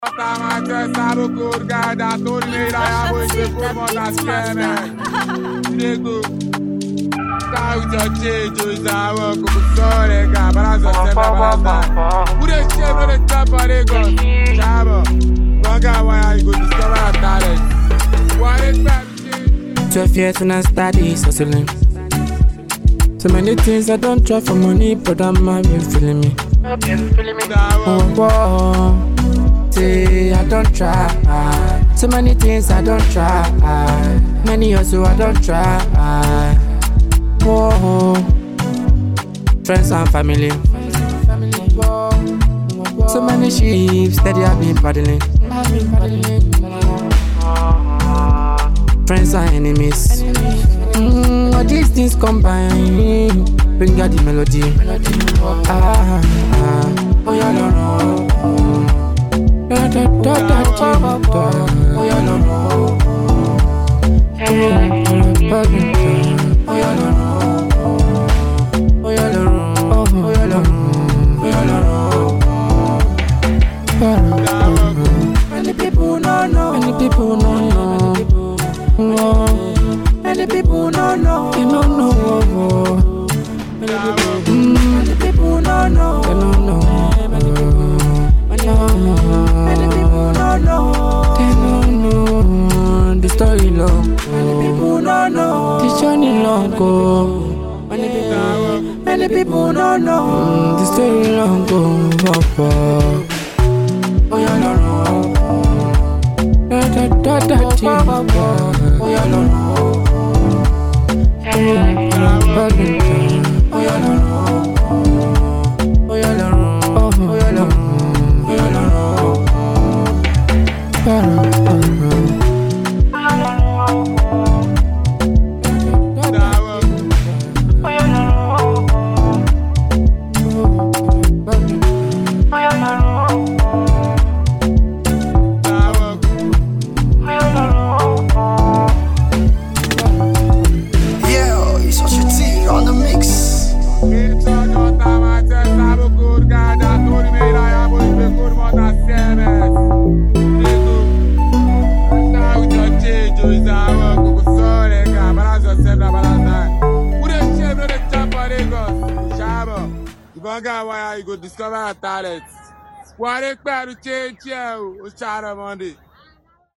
Twelve years when I started hustling. So many things I don't try for money, but I'm you feeling me. Say I don't try. So many things I don't try. Many also I don't try. Whoa. Friends and family. So many ships steady I've been paddling. Friends and enemies. All these things combine, bring out the melody. Oh yeah, no, no. Da da da da da da. Oh yeah, no, no. Oh yeah, no, no. Oh yeah, no, no. Oh yeah, no, no. Oh yeah, no, no. Many people no know. Many people no know. Many people no know. They don't know. Many people no know. They don't know. Many people no know. They don't know. The story long. Many people no know. The journey long go. Many people no know. The story long go. Oh yeah, no, no. Da da da da da. Oh yeah, no, no. Oh yeah, no, no. Oh yeah, no, no. Oh yeah, no, no. Oh yeah, no, You go discover a talent. What a change here, Monday.